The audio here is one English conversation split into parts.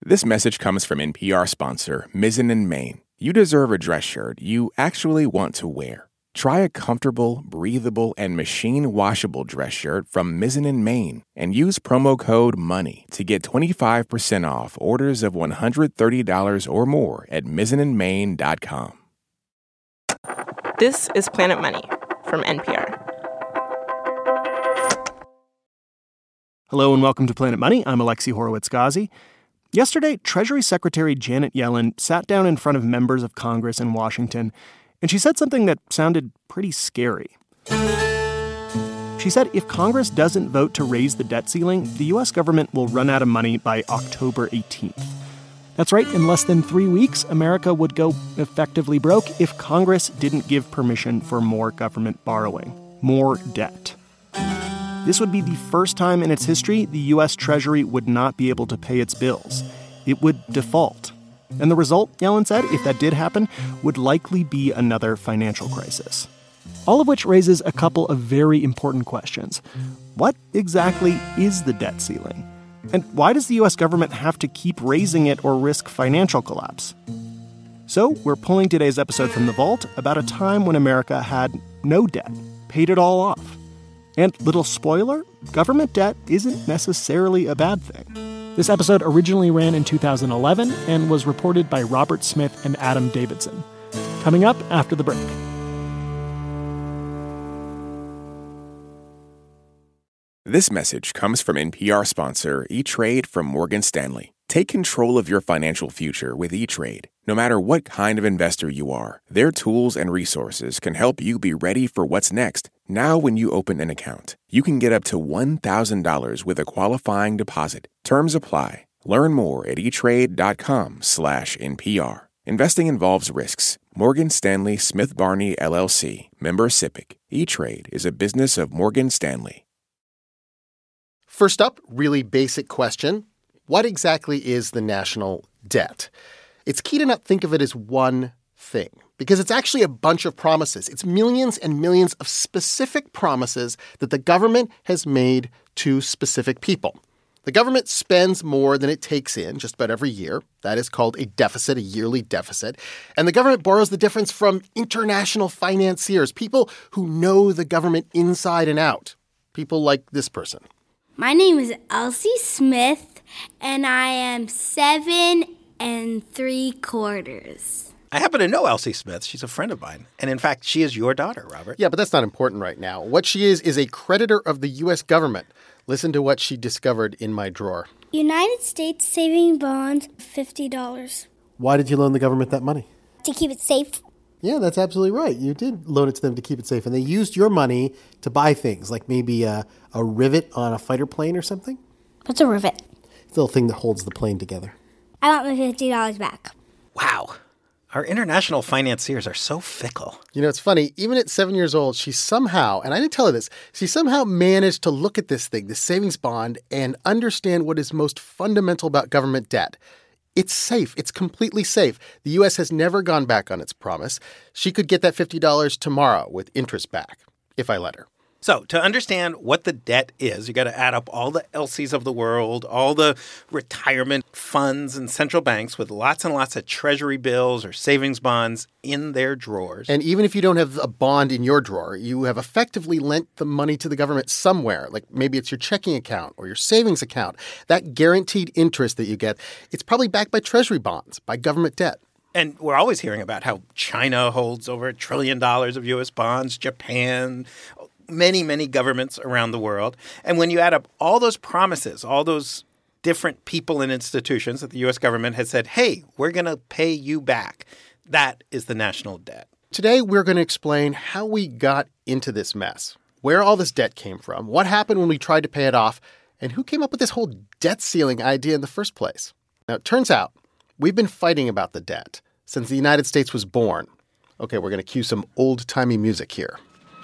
This message comes from NPR sponsor Mizzen & Main. You deserve a dress shirt you actually want to wear. Try a comfortable, breathable, and machine-washable dress shirt from Mizzen & Main and use promo code MONEY to get 25% off orders of $130 or more at mizzenandmain.com. This is Planet Money from NPR. Hello and welcome to Planet Money. I'm Alexi Horowitz-Ghazi. Yesterday, Treasury Secretary Janet Yellen sat down in front of members of Congress in Washington, and she said something that sounded pretty scary. She said if Congress doesn't vote to raise the debt ceiling, the U.S. government will run out of money by October 18th. That's right, in less than 3 weeks, America would go effectively broke if Congress didn't give permission for more government borrowing, more debt. This would be the first time in its history the U.S. Treasury would not be able to pay its bills. It would default. And the result, Yellen said, if that did happen, would likely be another financial crisis. All of which raises a couple of very important questions. What exactly is the debt ceiling? And why does the U.S. government have to keep raising it or risk financial collapse? So we're pulling today's episode from the vault about a time when America had no debt, paid it all off. And little spoiler, government debt isn't necessarily a bad thing. This episode originally ran in 2011 and was reported by Robert Smith and Adam Davidson. Coming up after the break. This message comes from NPR sponsor E-Trade from Morgan Stanley. Take control of your financial future with E-Trade. No matter what kind of investor you are, their tools and resources can help you be ready for what's next. Now when you open an account, you can get up to $1,000 with a qualifying deposit. Terms apply. Learn more at etrade.com/NPR. Investing involves risks. Morgan Stanley Smith Barney, LLC. Member SIPC. E-Trade is a business of Morgan Stanley. First up, really basic question. What exactly is the national debt? It's key to not think of it as one thing, because it's actually a bunch of promises. It's millions and millions of specific promises that the government has made to specific people. The government spends more than it takes in just about every year. That is called a deficit, a yearly deficit. And the government borrows the difference from international financiers, people who know the government inside and out, people like this person. My name is Elsie Smith, and I am 7 3/4. I happen to know Elsie Smith. She's a friend of mine. And in fact, she is your daughter, Robert. Yeah, but that's not important right now. What she is a creditor of the U.S. government. Listen to what she discovered in my drawer. United States saving bonds, $50. Why did you loan the government that money? To keep it safe. Yeah, that's absolutely right. You did loan it to them to keep it safe. And they used your money to buy things, like maybe a rivet on a fighter plane or something. What's a rivet? It's the little thing that holds the plane together. I want my $50 back. Wow. Our international financiers are so fickle. You know, it's funny. Even at 7 years old, she somehow, and I didn't tell her this, she somehow managed to look at this thing, this savings bond, and understand what is most fundamental about government debt. It's safe. It's completely safe. The U.S. has never gone back on its promise. She could get that $50 tomorrow with interest back, if I let her. So to understand what the debt is, you got to add up all the Elsies of the world, all the retirement funds and central banks with lots and lots of treasury bills or savings bonds in their drawers. And even if you don't have a bond in your drawer, you have effectively lent the money to the government somewhere. Like maybe it's your checking account or your savings account. That guaranteed interest that you get, it's probably backed by treasury bonds, by government debt. And we're always hearing about how China holds over $1 trillion of U.S. bonds, Japan, many, many governments around the world. And when you add up all those promises, all those different people and institutions that the U.S. government has said, hey, we're going to pay you back, that is the national debt. Today, we're going to explain how we got into this mess, where all this debt came from, what happened when we tried to pay it off, and who came up with this whole debt ceiling idea in the first place. Now, it turns out we've been fighting about the debt since the United States was born. Okay, we're going to cue some old-timey music here.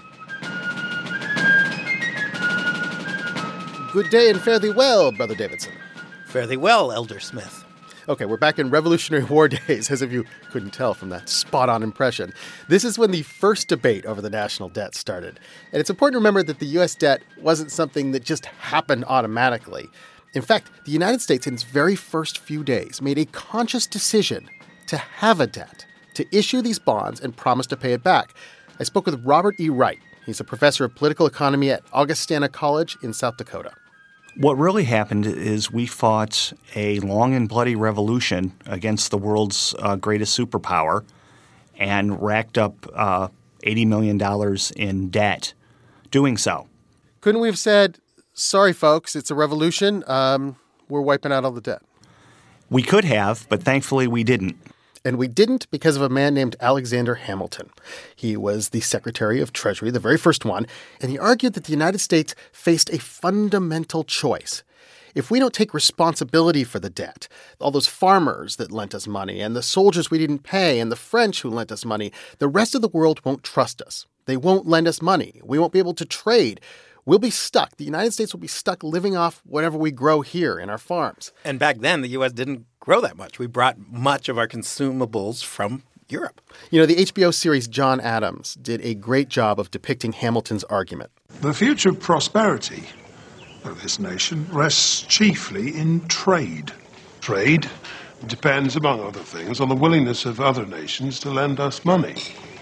Good day and fare thee well, Brother Davidson. Fare thee well, Elder Smith. Okay, we're back in Revolutionary War days, as if you couldn't tell from that spot-on impression. This is when the first debate over the national debt started. And it's important to remember that the U.S. debt wasn't something that just happened automatically. In fact, the United States, in its very first few days, made a conscious decision to have a debt, to issue these bonds and promise to pay it back. I spoke with Robert E. Wright. He's a professor of political economy at Augustana College in South Dakota. What really happened is we fought a long and bloody revolution against the world's greatest superpower and racked up $80 million in debt doing so. Couldn't we have said, sorry, folks, it's a revolution. We're wiping out all the debt? We could have, but thankfully we didn't. And we didn't because of a man named Alexander Hamilton. He was the Secretary of Treasury, the very first one, and he argued that the United States faced a fundamental choice. If we don't take responsibility for the debt, all those farmers that lent us money and the soldiers we didn't pay and the French who lent us money, the rest of the world won't trust us. They won't lend us money. We won't be able to trade. We'll be stuck. The United States will be stuck living off whatever we grow here in our farms. And back then, the U.S. didn't grow that much. We brought much of our consumables from Europe. You know, the HBO series John Adams did a great job of depicting Hamilton's argument. The future prosperity of this nation rests chiefly in trade. Trade depends, among other things, on the willingness of other nations to lend us money.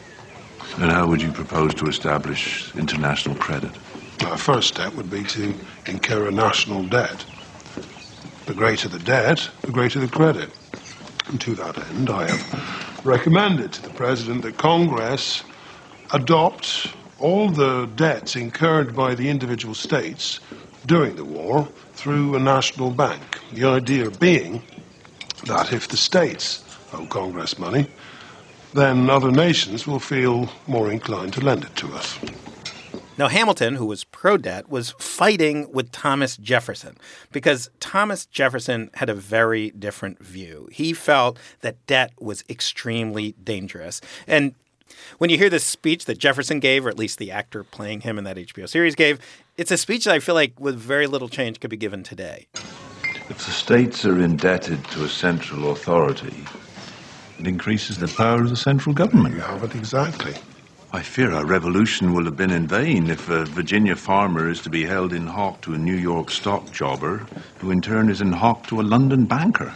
And how would you propose to establish international credit? Our first step would be to incur a national debt. The greater the debt, the greater the credit. And to that end, I have recommended to the President that Congress adopt all the debts incurred by the individual states during the war through a national bank. The idea being that if the states owe Congress money, then other nations will feel more inclined to lend it to us. Now, Hamilton, who was pro-debt, was fighting with Thomas Jefferson because Thomas Jefferson had a very different view. He felt that debt was extremely dangerous. And when you hear this speech that Jefferson gave, or at least the actor playing him in that HBO series gave, it's a speech that I feel like with very little change could be given today. If the states are indebted to a central authority, it increases the power of the central government. You have it exactly. I fear our revolution will have been in vain if a Virginia farmer is to be held in hock to a New York stock jobber, who in turn is in hock to a London banker.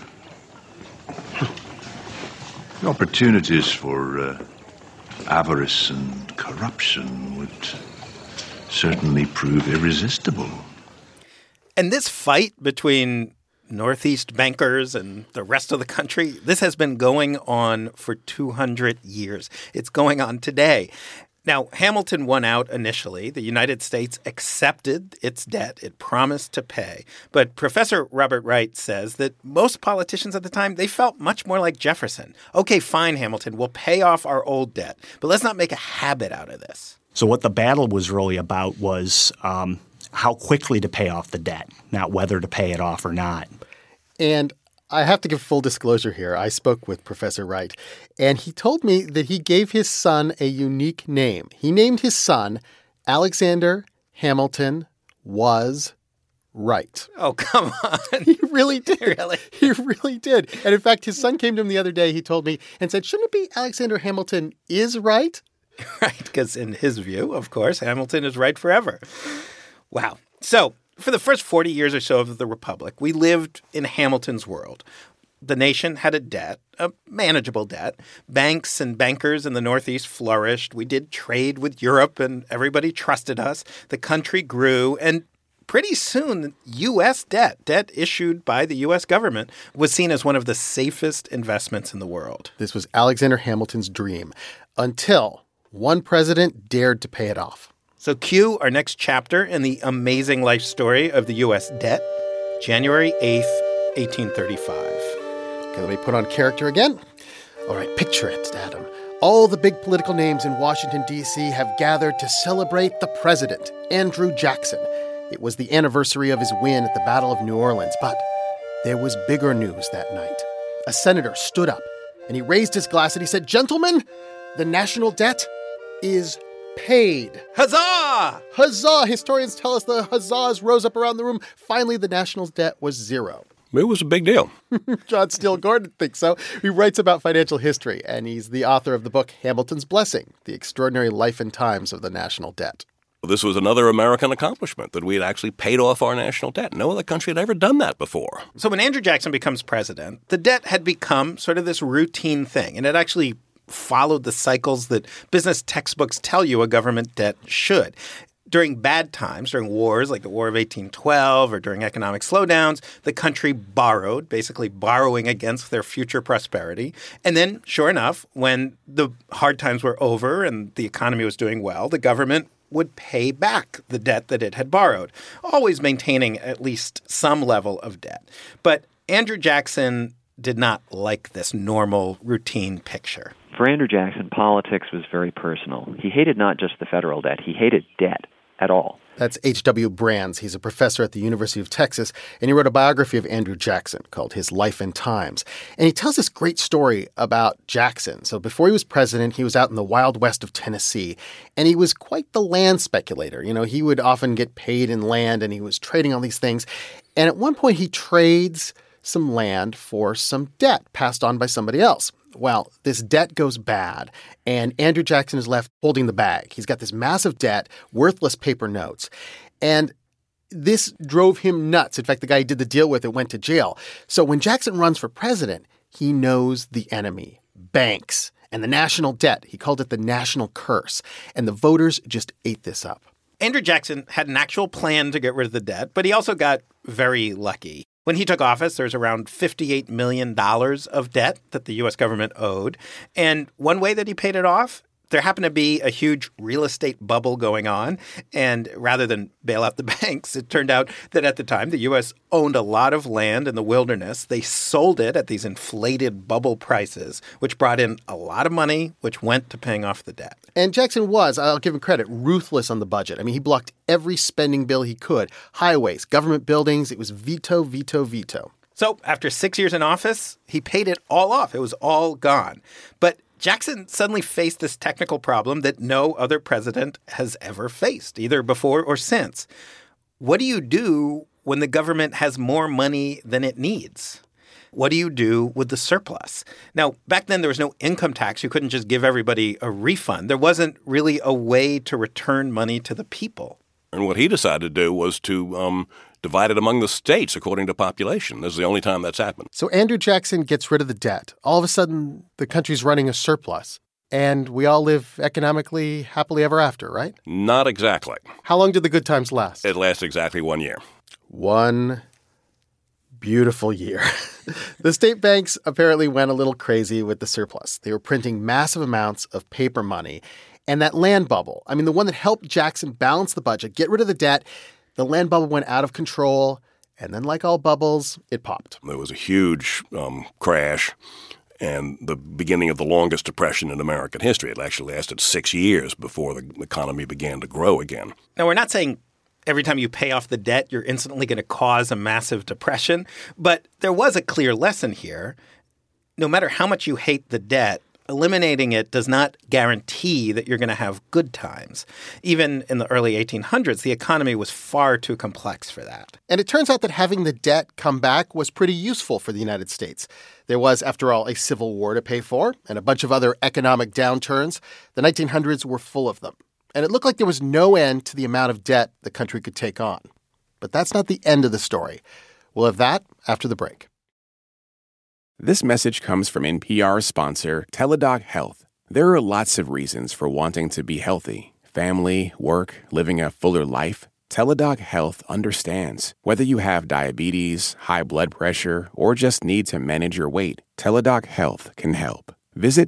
The opportunities for avarice and corruption would certainly prove irresistible. And this fight between Northeast bankers and the rest of the country, this has been going on for 200 years. It's going on today. Now, Hamilton won out initially. The United States accepted its debt. It promised to pay. But Professor Robert Wright says that most politicians at the time, they felt much more like Jefferson. Okay, fine, Hamilton, we'll pay off our old debt, but let's not make a habit out of this. So what the battle was really about was how quickly to pay off the debt, not whether to pay it off or not. And I have to give full disclosure here. I spoke with Professor Wright, and he told me that he gave his son a unique name. He named his son Alexander Hamilton was Wright. Oh, come on. He really did. Really? He really did. And in fact, his son came to him the other day, he told me, and said, shouldn't it be Alexander Hamilton is right? Right, because in his view, of course, Hamilton is right forever. Wow. So for the first 40 years or so of the Republic, we lived in Hamilton's world. The nation had a debt, a manageable debt. Banks and bankers in the Northeast flourished. We did trade with Europe, and everybody trusted us. The country grew, and pretty soon, U.S. debt issued by the U.S. government, was seen as one of the safest investments in the world. This was Alexander Hamilton's dream, until one president dared to pay it off. So cue our next chapter in the amazing life story of the U.S. debt, January 8th, 1835. Okay, let me put on character again. All right, picture it, Adam. All the big political names in Washington, D.C. have gathered to celebrate the president, Andrew Jackson. It was the anniversary of his win at the Battle of New Orleans, but there was bigger news that night. A senator stood up, and he raised his glass and he said, "Gentlemen, the national debt is paid." Huzzah! Huzzah! Historians tell us the huzzahs rose up around the room. Finally, the national debt was zero. It was a big deal. John Steele Gordon thinks so. He writes about financial history, and he's the author of the book Hamilton's Blessing, The Extraordinary Life and Times of the National Debt. This was another American accomplishment, that we had actually paid off our national debt. No other country had ever done that before. So when Andrew Jackson becomes president, the debt had become sort of this routine thing, and it actually followed the cycles that business textbooks tell you a government debt should. During bad times, during wars like the War of 1812 or during economic slowdowns, the country borrowed, basically borrowing against their future prosperity. And then, sure enough, when the hard times were over and the economy was doing well, the government would pay back the debt that it had borrowed, always maintaining at least some level of debt. But Andrew Jackson did not like this normal, routine picture. For Andrew Jackson, politics was very personal. He hated not just the federal debt, he hated debt at all. That's H.W. Brands. He's a professor at the University of Texas, and he wrote a biography of Andrew Jackson called His Life and Times. And he tells this great story about Jackson. So before he was president, he was out in the wild west of Tennessee, and he was quite the land speculator. You know, he would often get paid in land, and he was trading all these things. And at one point, he trades some land for some debt passed on by somebody else. Well, this debt goes bad, and Andrew Jackson is left holding the bag. He's got this massive debt, worthless paper notes, and this drove him nuts. In fact, the guy he did the deal with went to jail. So when Jackson runs for president, he knows the enemy, banks, and the national debt. He called it the national curse, and the voters just ate this up. Andrew Jackson had an actual plan to get rid of the debt, but he also got very lucky. When he took office, there was around $58 million of debt that the U.S. government owed. And one way that he paid it off, there happened to be a huge real estate bubble going on. And rather than bail out the banks, it turned out that at the time, the U.S. owned a lot of land in the wilderness. They sold it at these inflated bubble prices, which brought in a lot of money, which went to paying off the debt. And Jackson was, I'll give him credit, ruthless on the budget. I mean, he blocked every spending bill he could. Highways, government buildings, it was veto, veto, veto. So after 6 years in office, he paid it all off. It was all gone. But Jackson suddenly faced this technical problem that no other president has ever faced, either before or since. What do you do when the government has more money than it needs? What do you do with the surplus? Now, back then, there was no income tax. You couldn't just give everybody a refund. There wasn't really a way to return money to the people. And what he decided to do was to divide it among the states according to population. This is the only time that's happened. So Andrew Jackson gets rid of the debt. All of a sudden, the country's running a surplus. And we all live economically happily ever after, right? Not exactly. How long did the good times last? It lasted exactly 1 year. One beautiful year. The state banks apparently went a little crazy with the surplus. They were printing massive amounts of paper money. And that land bubble, I mean, the one that helped Jackson balance the budget, get rid of the debt, the land bubble went out of control. And then, like all bubbles, it popped. There was a huge crash and the beginning of the longest depression in American history. It actually lasted 6 years before the economy began to grow again. Now, we're not saying every time you pay off the debt, you're instantly going to cause a massive depression. But there was a clear lesson here. No matter how much you hate the debt, eliminating it does not guarantee that you're going to have good times. Even in the early 1800s, the economy was far too complex for that. And it turns out that having the debt come back was pretty useful for the United States. There was, after all, a civil war to pay for and a bunch of other economic downturns. The 1900s were full of them. And it looked like there was no end to the amount of debt the country could take on. But that's not the end of the story. We'll have that after the break. This message comes from NPR sponsor Teladoc Health. There are lots of reasons for wanting to be healthy. Family, work, living a fuller life. Teladoc Health understands. Whether you have diabetes, high blood pressure, or just need to manage your weight, Teladoc Health can help. Visit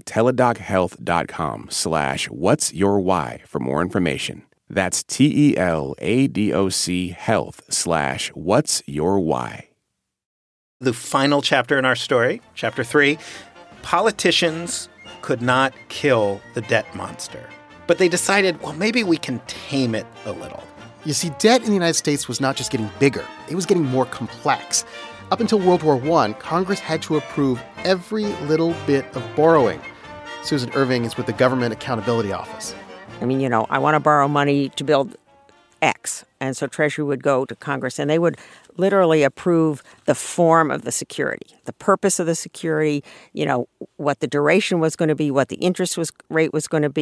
teladochealth.com/whatsyourwhy for more information. That's TELADOC health/whatsyourwhy. The final chapter in our story, Chapter 3, politicians could not kill the debt monster. But they decided, well, maybe we can tame it a little. You see, debt in the United States was not just getting bigger. It was getting more complex. Up until World War I, Congress had to approve every little bit of borrowing. Susan Irving is with the Government Accountability Office. I mean, I want to borrow money to build X. And so Treasury would go to Congress, and they would literally approve the form of the security, the purpose of the security, what the duration was going to be, what the interest rate was going to be.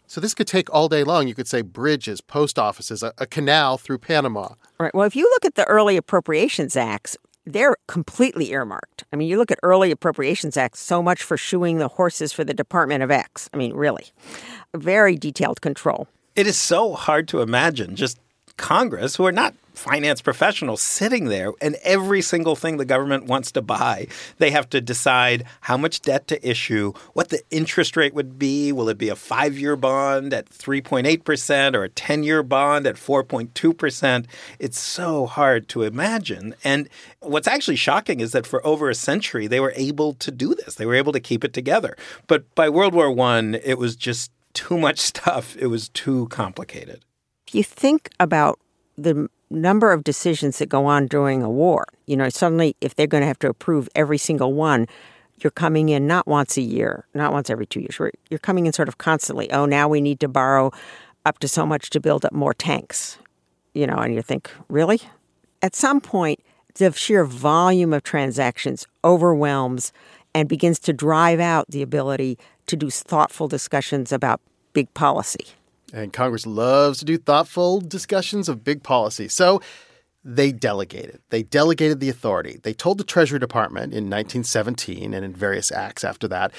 So this could take all day long. You could say bridges, post offices, a canal through Panama. Right. Well, if you look at the early Appropriations Acts, they're completely earmarked. I mean, you look at early Appropriations Acts, so much for shoeing the horses for the Department of X. I mean, really. Very detailed control. It is so hard to imagine just Congress, who are not finance professionals, sitting there, and every single thing the government wants to buy, they have to decide how much debt to issue, what the interest rate would be. Will it be a 5-year bond at 3.8% or a 10-year bond at 4.2%? It's so hard to imagine. And what's actually shocking is that for over a century, they were able to do this. They were able to keep it together. But by World War I, it was just too much stuff. It was too complicated. If you think about the number of decisions that go on during a war, suddenly if they're going to have to approve every single one, you're coming in not once a year, not once every 2 years. You're coming in sort of constantly. Oh, now we need to borrow up to so much to build up more tanks, and you think, really? At some point, the sheer volume of transactions overwhelms and begins to drive out the ability to do thoughtful discussions about big policy. And Congress loves to do thoughtful discussions of big policy. So they delegated. They delegated the authority. They told the Treasury Department in 1917 and in various acts after that,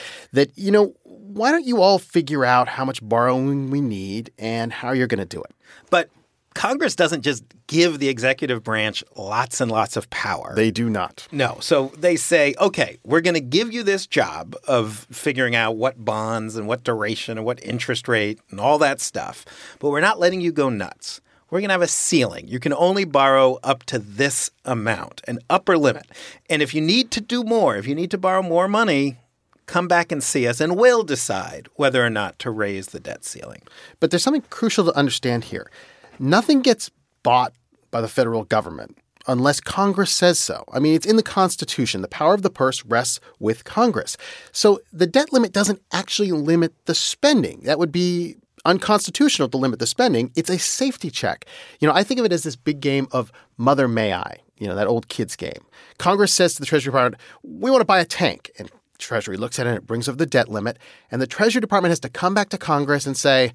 why don't you all figure out how much borrowing we need and how you're going to do it? But Congress doesn't just give the executive branch lots and lots of power. They do not. No. So they say, okay, we're going to give you this job of figuring out what bonds and what duration and what interest rate and all that stuff, but we're not letting you go nuts. We're going to have a ceiling. You can only borrow up to this amount, an upper limit. And if you need to do more, if you need to borrow more money, come back and see us, and we'll decide whether or not to raise the debt ceiling. But there's something crucial to understand here. Nothing gets bought by the federal government unless Congress says so. I mean, it's in the Constitution. The power of the purse rests with Congress. So the debt limit doesn't actually limit the spending. That would be unconstitutional to limit the spending. It's a safety check. I think of it as this big game of Mother May I, that old kids game. Congress says to the Treasury Department, we want to buy a tank. And Treasury looks at it and it brings up the debt limit. And the Treasury Department has to come back to Congress and say,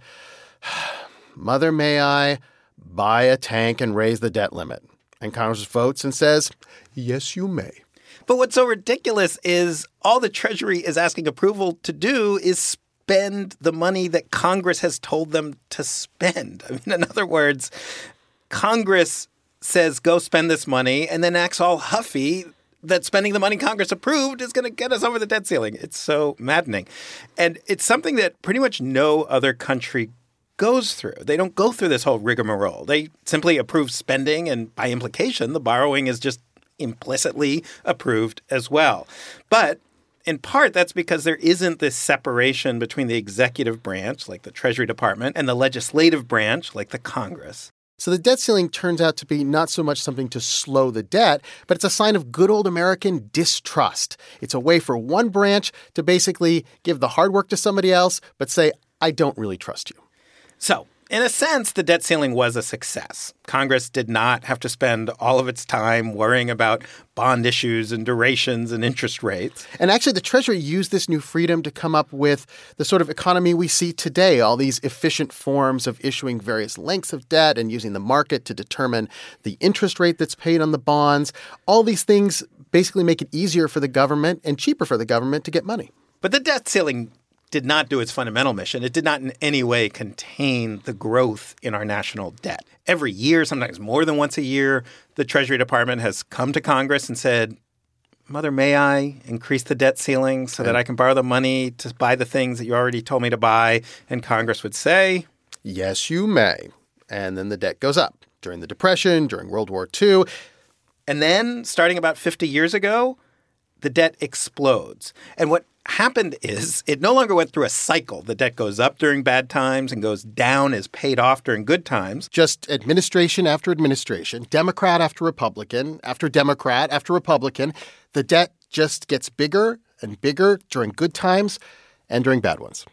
Mother May I buy a tank and raise the debt limit? And Congress votes and says, yes, you may. But what's so ridiculous is all the Treasury is asking approval to do is spend the money that Congress has told them to spend. I mean, in other words, Congress says, go spend this money, and then acts all huffy that spending the money Congress approved is going to get us over the debt ceiling. It's so maddening. And it's something that pretty much no other country goes through. They don't go through this whole rigmarole. They simply approve spending, and by implication, the borrowing is just implicitly approved as well. But in part, that's because there isn't this separation between the executive branch, like the Treasury Department, and the legislative branch, like the Congress. So the debt ceiling turns out to be not so much something to slow the debt, but it's a sign of good old American distrust. It's a way for one branch to basically give the hard work to somebody else, but say, I don't really trust you. So, in a sense, the debt ceiling was a success. Congress did not have to spend all of its time worrying about bond issues and durations and interest rates. And actually, the Treasury used this new freedom to come up with the sort of economy we see today, all these efficient forms of issuing various lengths of debt and using the market to determine the interest rate that's paid on the bonds. All these things basically make it easier for the government and cheaper for the government to get money. But the debt ceiling did not do its fundamental mission. It did not in any way contain the growth in our national debt. Every year, sometimes more than once a year, the Treasury Department has come to Congress and said, Mother, may I increase the debt ceiling so that I can borrow the money to buy the things that you already told me to buy? And Congress would say, yes, you may. And then the debt goes up during the Depression, during World War II. And then, starting about 50 years ago, the debt explodes. And what happened is it no longer went through a cycle. The debt goes up during bad times and goes down as paid off during good times. Just administration after administration, Democrat after Republican, after Democrat after Republican. The debt just gets bigger and bigger during good times and during bad ones.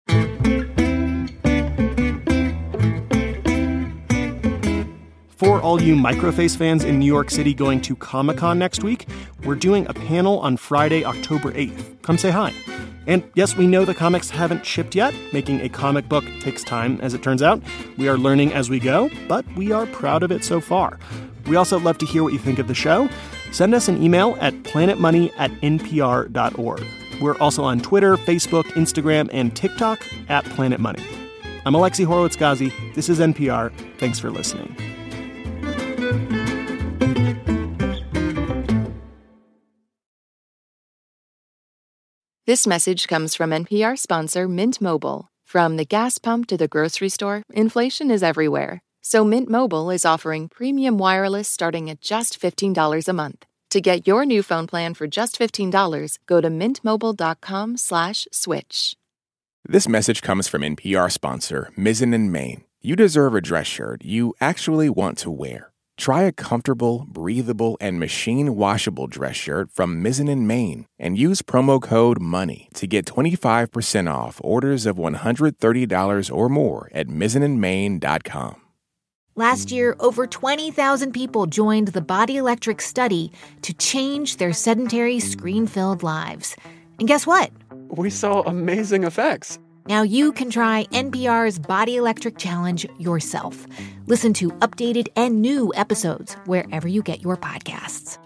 For all you Microface fans in New York City going to Comic-Con next week, we're doing a panel on Friday, October 8th. Come say hi. And yes, we know the comics haven't shipped yet. Making a comic book takes time, as it turns out. We are learning as we go, but we are proud of it so far. We also love to hear what you think of the show. Send us an email at planetmoney@npr.org. We're also on Twitter, Facebook, Instagram, and TikTok at Planet Money. I'm Alexi Horowitz-Ghazi. This is NPR. Thanks for listening. This message comes from NPR sponsor Mint Mobile. From the gas pump to the grocery store, inflation is everywhere. So Mint Mobile is offering premium wireless starting at just $15 a month. To get your new phone plan for just $15, go to mintmobile.com/switch. This message comes from NPR sponsor Mizzen & Main. You deserve a dress shirt you actually want to wear. Try a comfortable, breathable, and machine-washable dress shirt from Mizzen & Main and use promo code MONEY to get 25% off orders of $130 or more at mizzenandmain.com. Last year, over 20,000 people joined the Body Electric study to change their sedentary, screen-filled lives. And guess what? We saw amazing effects. Now you can try NPR's Body Electric Challenge yourself. Listen to updated and new episodes wherever you get your podcasts.